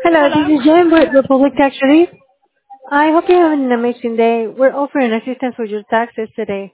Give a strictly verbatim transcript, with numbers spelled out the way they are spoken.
Hello, this Hello. is Jen with Republic Tax Relief. I hope you're having an amazing day. We're offering assistance with your taxes today.